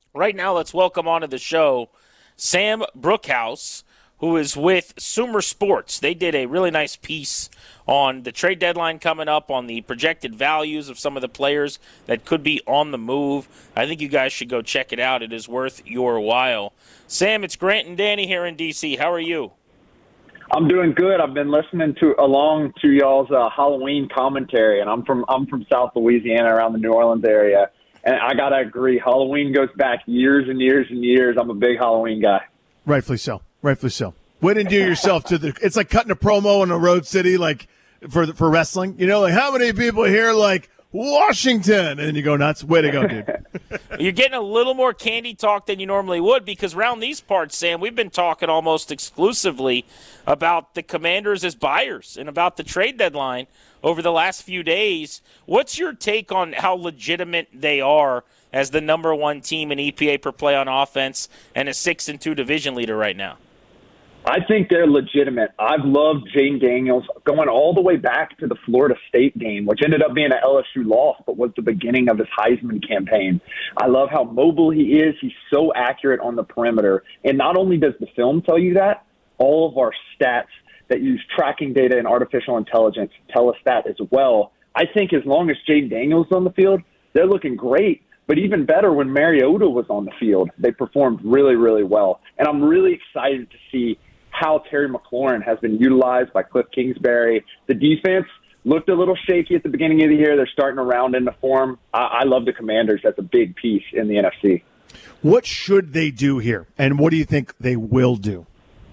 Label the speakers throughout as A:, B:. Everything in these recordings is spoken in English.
A: Right now, let's welcome onto the show Sam Brookhouse, who is with Sumer Sports. They did a really nice piece on the trade deadline coming up, on the projected values of some of the players that could be on the move. I think you guys should go check it out. It is worth your while. Sam, it's Grant and Danny here in D.C. How are you?
B: I'm doing good. I've been listening along to y'all's Halloween commentary, and I'm from South Louisiana, around the New Orleans area. And I gotta agree, Halloween goes back years and years and years. I'm a big Halloween guy.
C: Rightfully so. Rightfully so. Way to endear yourself to the. It's like cutting a promo in a road city, like for wrestling. You know, like how many people here like Washington, and then you go nuts. Way to go, dude.
A: You're getting a little more candy talk than you normally would, because around these parts, Sam, we've been talking almost exclusively about the Commanders as buyers and about the trade deadline over the last few days. What's your take on how legitimate they are as the number one team in EPA per play on offense and a 6-2 division leader right now?
B: I think they're legitimate. I've loved Jane Daniels going all the way back to the Florida State game, which ended up being an LSU loss, but was the beginning of his Heisman campaign. I love how mobile he is. He's so accurate on the perimeter. And not only does the film tell you that, all of our stats that use tracking data and artificial intelligence tell us that as well. I think as long as Jane Daniels is on the field, they're looking great. But even better when Mariota was on the field. They performed really, really well. And I'm really excited to see how Terry McLaurin has been utilized by Cliff Kingsbury. The defense looked a little shaky at the beginning of the year. They're starting to round into form. I love the Commanders. That's a big piece in the NFC.
C: What should they do here, and what do you think they will do?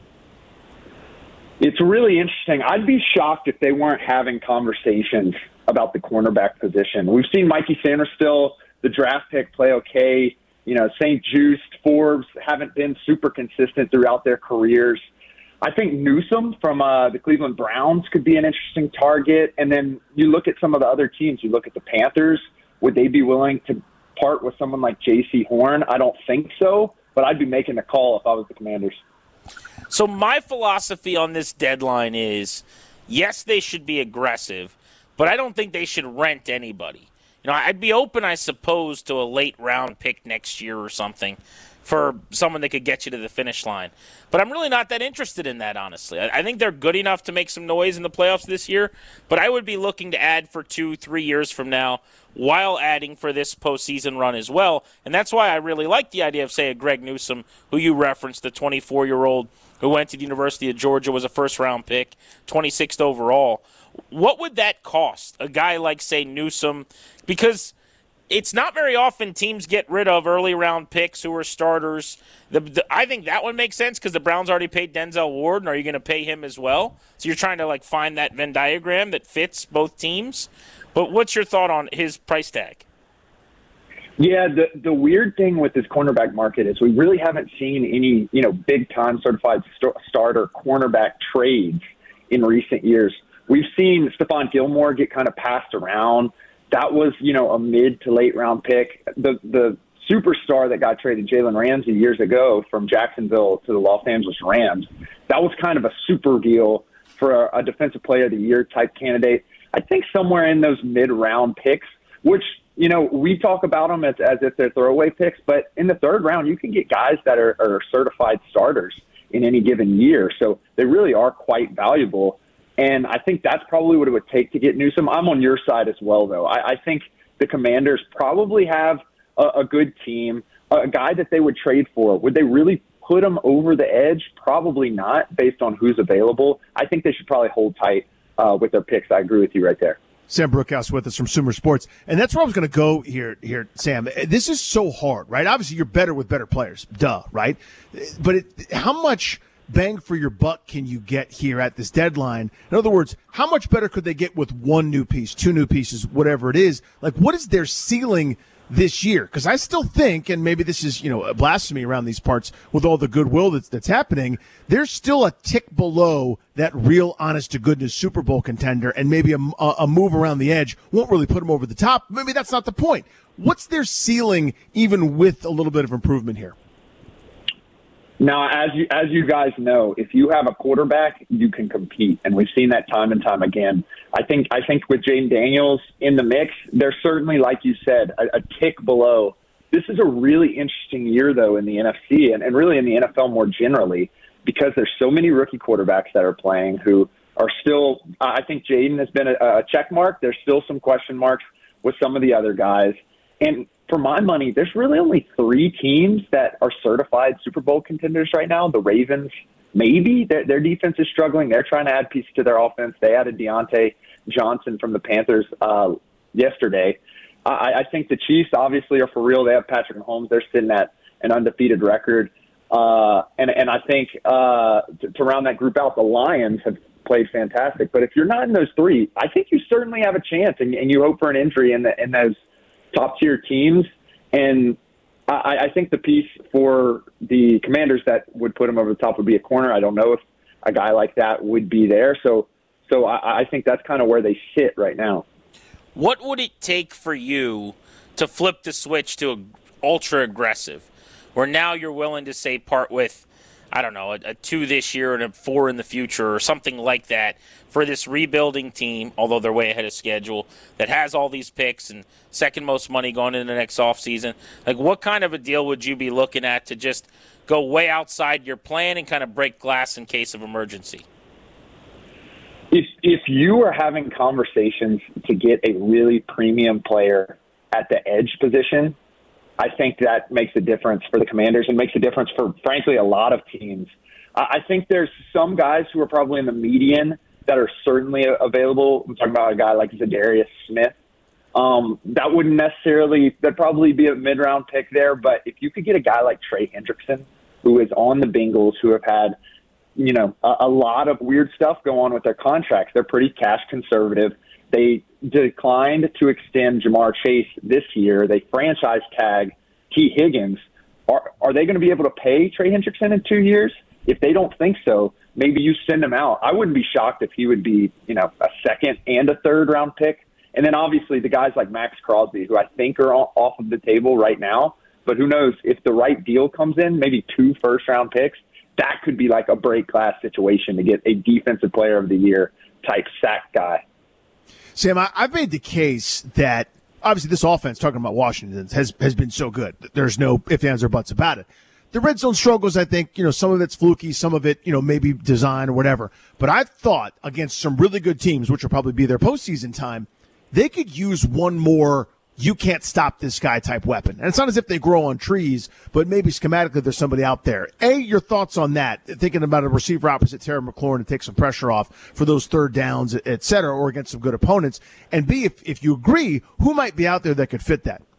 B: It's really interesting. I'd be shocked if they weren't having conversations about the cornerback position. We've seen Mikey Sanderstill, the draft pick, play okay. You know, St. Juste, Forbes haven't been super consistent throughout their careers. I think Newsome from the Cleveland Browns could be an interesting target. And then you look at some of the other teams. You look at the Panthers. Would they be willing to part with someone like J.C. Horn? I don't think so, but I'd be making a call if I was the Commanders.
A: So my philosophy on this deadline is, yes, they should be aggressive, but I don't think they should rent anybody. You know, I'd be open, I suppose, to a late-round pick next year or something for someone that could get you to the finish line. But I'm really not that interested in that, honestly. I think they're good enough to make some noise in the playoffs this year, but I would be looking to add for 2-3 years from now while adding for this postseason run as well. And that's why I really like the idea of, say, a Greg Newsome, who you referenced, the 24-year-old who went to the University of Georgia, was a first-round pick, 26th overall. What would that cost, a guy like, say, Newsome? Because it's not very often teams get rid of early-round picks who are starters. I think that would make sense because the Browns already paid Denzel Ward, and are you going to pay him as well? So you're trying to find that Venn diagram that fits both teams. But what's your thought on his price tag?
B: Yeah, the weird thing with this cornerback market is we really haven't seen any, big-time certified starter cornerback trades in recent years. We've seen Stephon Gilmore get kind of passed around. That was, a mid to late round pick. The superstar that got traded, Jalen Ramsey, years ago from Jacksonville to the Los Angeles Rams, that was kind of a super deal for a defensive player of the year type candidate. I think somewhere in those mid-round picks, which, we talk about them as if they're throwaway picks, but in the third round, you can get guys that are certified starters in any given year. So they really are quite valuable. And I think that's probably what it would take to get Newsome. I'm on your side as well, though. I think the Commanders probably have a good team, a guy that they would trade for. Would they really put him over the edge? Probably not, based on who's available. I think they should probably hold tight with their picks. I agree with you right there.
C: Sam Brookhouse with us from Sumer Sports. And that's where I was going to go here, Sam. This is so hard, right? Obviously, you're better with better players. Duh, right? But how much bang for your buck can you get here at this deadline? In other words, how much better could they get with one new piece, two new pieces, whatever it is? What is their ceiling this year? Because I still think, and maybe this is, a blasphemy around these parts with all the goodwill that's happening, there's still a tick below that real honest-to-goodness Super Bowl contender, and maybe a move around the edge won't really put them over the top. Maybe that's not the point. What's their ceiling even with a little bit of improvement here?
B: Now, as you guys know, if you have a quarterback, you can compete, and we've seen that time and time again. I think with Jane Daniels in the mix, they're certainly, like you said, a tick below this is a really interesting year, though, in the NFC and really in the NFL more generally, because there's so many rookie quarterbacks that are playing who are still – I think Jaden has been a check mark. There's still some question marks with some of the other guys. And for my money, there's really only 3 teams that are certified Super Bowl contenders right now. The Ravens, maybe. Their defense is struggling. They're trying to add pieces to their offense. They added Deontay Johnson from the Panthers yesterday. I think the Chiefs obviously are for real. They have Patrick Mahomes. They're sitting at an undefeated record. And I think to round that group out, the Lions have played fantastic. But if you're not in those 3, I think you certainly have a chance, and you hope for an injury in those top-tier teams. And I think the piece for the Commanders that would put them over the top would be a corner. I don't know if a guy like that would be there. So I think that's kind of where they sit right now.
A: What would it take for you to flip the switch to ultra-aggressive, where now you're willing to, say, part with, I don't know, a 2 this year and a 4 in the future or something like that for this rebuilding team, although they're way ahead of schedule, that has all these picks and second most money going into the next offseason? Like, what kind of a deal would you be looking at to just go way outside your plan and kind of break glass in case of emergency?
B: If you are having conversations to get a really premium player at the edge position, I think that makes a difference for the Commanders and makes a difference for, frankly, a lot of teams. I think there's some guys who are probably in the median that are certainly available. I'm talking about a guy like Zadarius Smith. That wouldn't necessarily – that'd probably be a mid-round pick there. But if you could get a guy like Trey Hendrickson, who is on the Bengals, who have had – a lot of weird stuff go on with their contracts. They're pretty cash conservative. They declined to extend Jamar Chase this year. They franchise tag T. Higgins. Are they going to be able to pay Trey Hendrickson in 2 years? If they don't think so, maybe you send him out. I wouldn't be shocked if he would be, a second and a third round pick. And then obviously the guys like Max Crosby, who I think are off of the table right now. But who knows, if the right deal comes in, maybe 2 first-round picks, that could be like a break glass situation to get a defensive player of the year type sack guy.
C: Sam, I've made the case that obviously this offense, talking about Washington, has been so good. There's no ifs, ands, or buts about it. The red zone struggles, I think, some of it's fluky, some of it, maybe design or whatever. But I've thought against some really good teams, which will probably be their postseason time, they could use one more you can't stop this guy type weapon. And it's not as if they grow on trees, but maybe schematically there's somebody out there. A, your thoughts on that, thinking about a receiver opposite Terry McLaurin to take some pressure off for those third downs, et cetera, or against some good opponents. And B, if you agree, who might be out there that could fit that?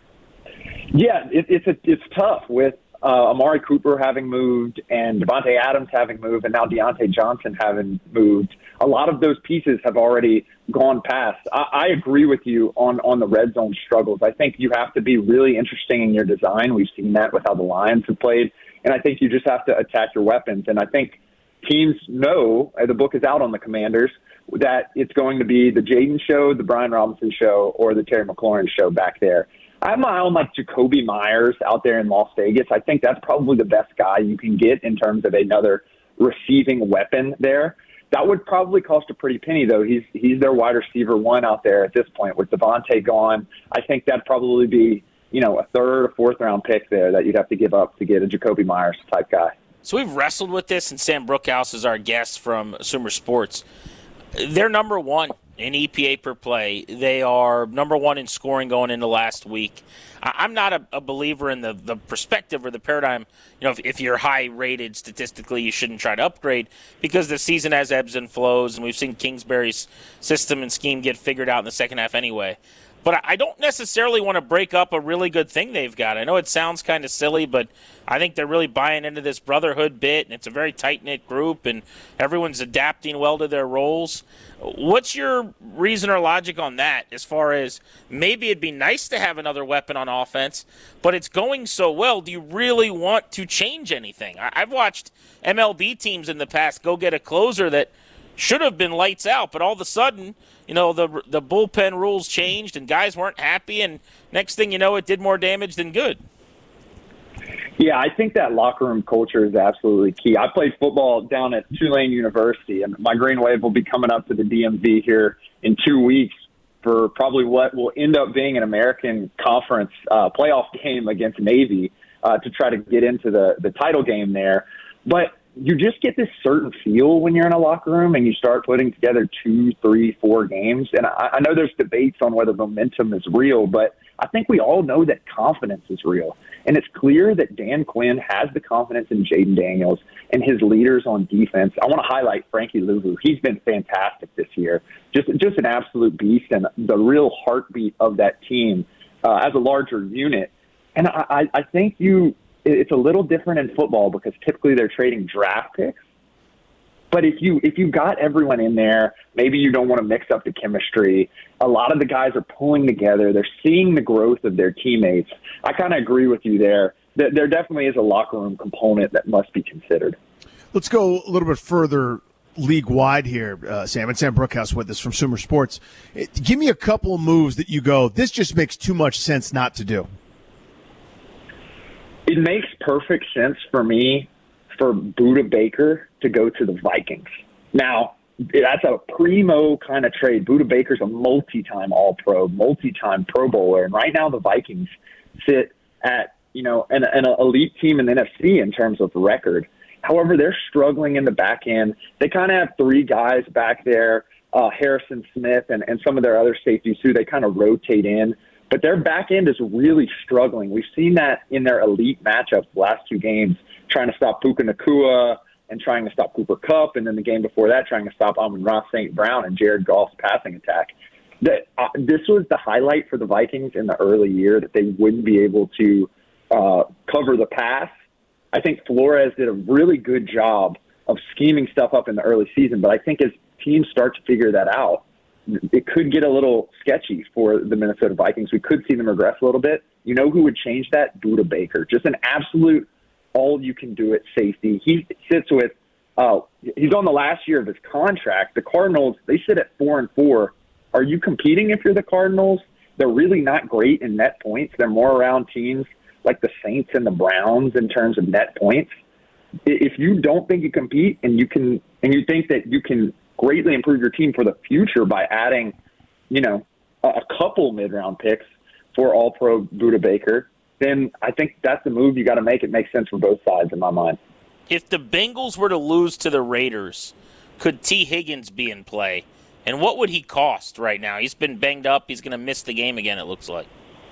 B: Yeah, it's tough with Amari Cooper having moved and Devontae Adams having moved and now Deontay Johnson having moved. A lot of those pieces have already gone past. I agree with you on the red zone struggles. I think you have to be really interesting in your design. We've seen that with how the Lions have played. And I think you just have to attack your weapons. And I think teams know, the book is out on the Commanders, that it's going to be the Jaden show, the Brian Robinson show, or the Terry McLaurin show back there. I have my eye on like Jacoby Myers out there in Las Vegas. I think that's probably the best guy you can get in terms of another receiving weapon there. That would probably cost a pretty penny, though. He's their wide receiver 1 out there at this point. With Devontae gone, I think that'd probably be, a third or fourth round pick there that you'd have to give up to get a Jacoby Myers type guy.
A: So we've wrestled with this, and Sam Brookhouse is our guest from Sumer Sports. They're number 1 in EPA per play. They are number 1 in scoring going into last week. I'm not a believer in the perspective or the paradigm. If you're high rated statistically, you shouldn't try to upgrade because the season has ebbs and flows, and we've seen Kingsbury's system and scheme get figured out in the second half anyway. But I don't necessarily want to break up a really good thing they've got. I know it sounds kind of silly, but I think they're really buying into this brotherhood bit, and it's a very tight-knit group, and everyone's adapting well to their roles. What's your reason or logic on that as far as maybe it'd be nice to have another weapon on offense, but it's going so well, do you really want to change anything? I've watched MLB teams in the past go get a closer that should have been lights out, but all of a sudden, the bullpen rules changed and guys weren't happy, and next thing you know, it did more damage than good.
B: Yeah, I think that locker room culture is absolutely key. I played football down at Tulane University, and my Green Wave will be coming up to the DMV here in 2 weeks for probably what will end up being an American Conference playoff game against Navy to try to get into the title game there. But you just get this certain feel when you're in a locker room and you start putting together 2, 3, 4 games. And I know there's debates on whether momentum is real, but I think we all know that confidence is real. And it's clear that Dan Quinn has the confidence in Jaden Daniels and his leaders on defense. I want to highlight Frankie Louvu. He's been fantastic this year. Just an absolute beast and the real heartbeat of that team as a larger unit. And I think it's a little different in football because typically they're trading draft picks. But if you got everyone in there, maybe you don't want to mix up the chemistry. A lot of the guys are pulling together. They're seeing the growth of their teammates. I kind of agree with you there. There definitely is a locker room component that must be considered.
C: Let's go a little bit further league-wide here, Sam. And Sam Brookhouse with us from Sumer Sports. Give me a couple of moves that you go, this just makes too much sense not to do.
B: It makes perfect sense for me for Budda Baker to go to the Vikings. Now, that's a primo kind of trade. Budda Baker's a multi-time All-Pro, multi-time Pro Bowler, and right now the Vikings sit at an elite team in the NFC in terms of record. However, they're struggling in the back end. They kind of have 3 guys back there, Harrison Smith and some of their other safeties who they kind of rotate in. But their back end is really struggling. We've seen that in their elite matchups the last 2 games, trying to stop Puka Nacua and trying to stop Cooper Kupp, and then the game before that trying to stop Amon-Ra St. Brown and Jared Goff's passing attack. This was the highlight for the Vikings in the early year, that they wouldn't be able to cover the pass. I think Flores did a really good job of scheming stuff up in the early season, but I think as teams start to figure that out, it could get a little sketchy for the Minnesota Vikings. We could see them regress a little bit. You know who would change that? Budda Baker. Just an absolute all-you-can-do-it safety. He sits with he's on the last year of his contract. The Cardinals, they sit at 4-4. Are you competing if you're the Cardinals? They're really not great in net points. They're more around teams like the Saints and the Browns in terms of net points. If you don't think you compete and you think that you can greatly improve your team for the future by adding, a couple mid-round picks for All-Pro Budda Baker, then I think that's the move you got to make. It makes sense for both sides in my mind.
A: If the Bengals were to lose to the Raiders, could T. Higgins be in play? And what would he cost right now? He's been banged up. He's going to miss the game again, it looks like.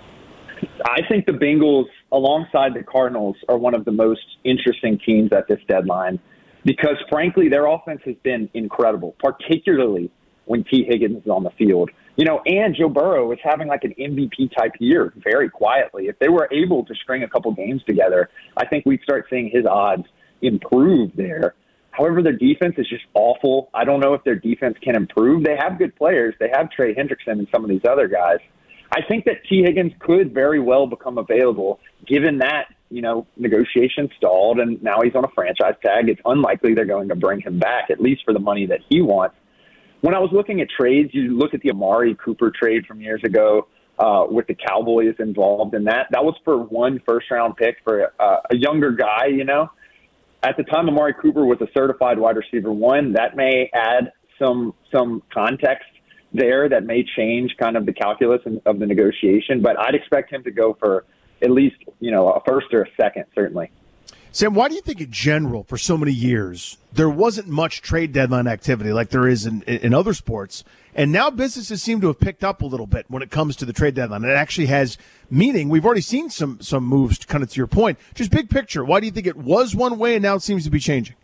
B: I think the Bengals, alongside the Cardinals, are one of the most interesting teams at this deadline because, frankly, their offense has been incredible, particularly when T. Higgins is on the field. And Joe Burrow is having like an MVP-type year very quietly. If they were able to string a couple games together, I think we'd start seeing his odds improve there. However, their defense is just awful. I don't know if their defense can improve. They have good players. They have Trey Hendrickson and some of these other guys. I think that T. Higgins could very well become available, given that, negotiations stalled and now he's on a franchise tag. It's unlikely they're going to bring him back, at least for the money that he wants. When I was looking at trades, you look at the Amari Cooper trade from years ago with the Cowboys involved in that. That was for 1 first-round pick for a younger guy, At the time, Amari Cooper was a certified wide receiver 1. That may add some context there that may change kind of the calculus of the negotiation. But I'd expect him to go for at least, a first or a second, certainly.
C: Sam, why do you think in general, for so many years, there wasn't much trade deadline activity like there is in other sports, and now businesses seem to have picked up a little bit when it comes to the trade deadline? It actually has meaning. We've already seen some moves, kind of to your point. Just big picture, why do you think it was one way and now it seems to be changing?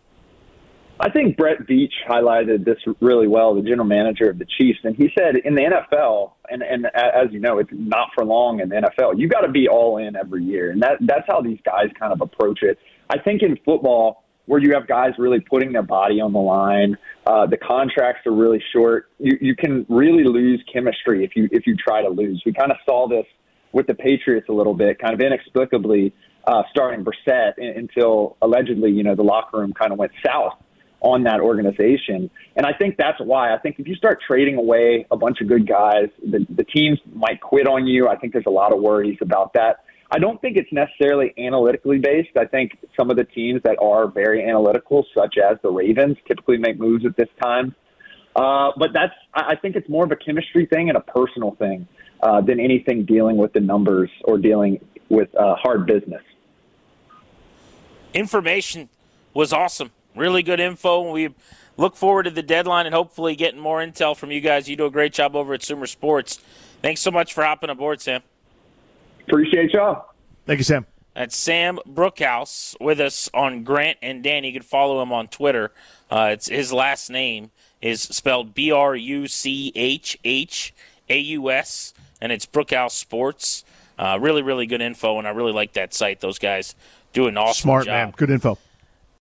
B: I think Brett Veach highlighted this really well, the general manager of the Chiefs, and he said in the NFL, and as you know, it's not for long in the NFL, you got to be all in every year, and that's how these guys kind of approach it. I think in football, where you have guys really putting their body on the line, the contracts are really short, you can really lose chemistry if you try to lose. We kind of saw this with the Patriots a little bit, kind of inexplicably starting Brissett until allegedly, the locker room kind of went south on that organization. And I think that's why. I think if you start trading away a bunch of good guys, the teams might quit on you. I think there's a lot of worries about that. I don't think it's necessarily analytically based. I think some of the teams that are very analytical, such as the Ravens, typically make moves at this time. But I think it's more of a chemistry thing and a personal thing than anything dealing with the numbers or dealing with hard business.
A: Information was awesome. Really good info. We look forward to the deadline and hopefully getting more intel from you guys. You do a great job over at Sumer Sports. Thanks so much for hopping aboard, Sam.
B: Appreciate y'all.
C: Thank you, Sam.
A: That's Sam Brookhouse with us on Grant and Dan. You can follow him on Twitter. It's his last name is spelled Bruchhaus, and it's Brookhouse Sports. Really, really good info, and I really like that site. Those guys do an awesome
C: Smart,
A: job.
C: man. Good info.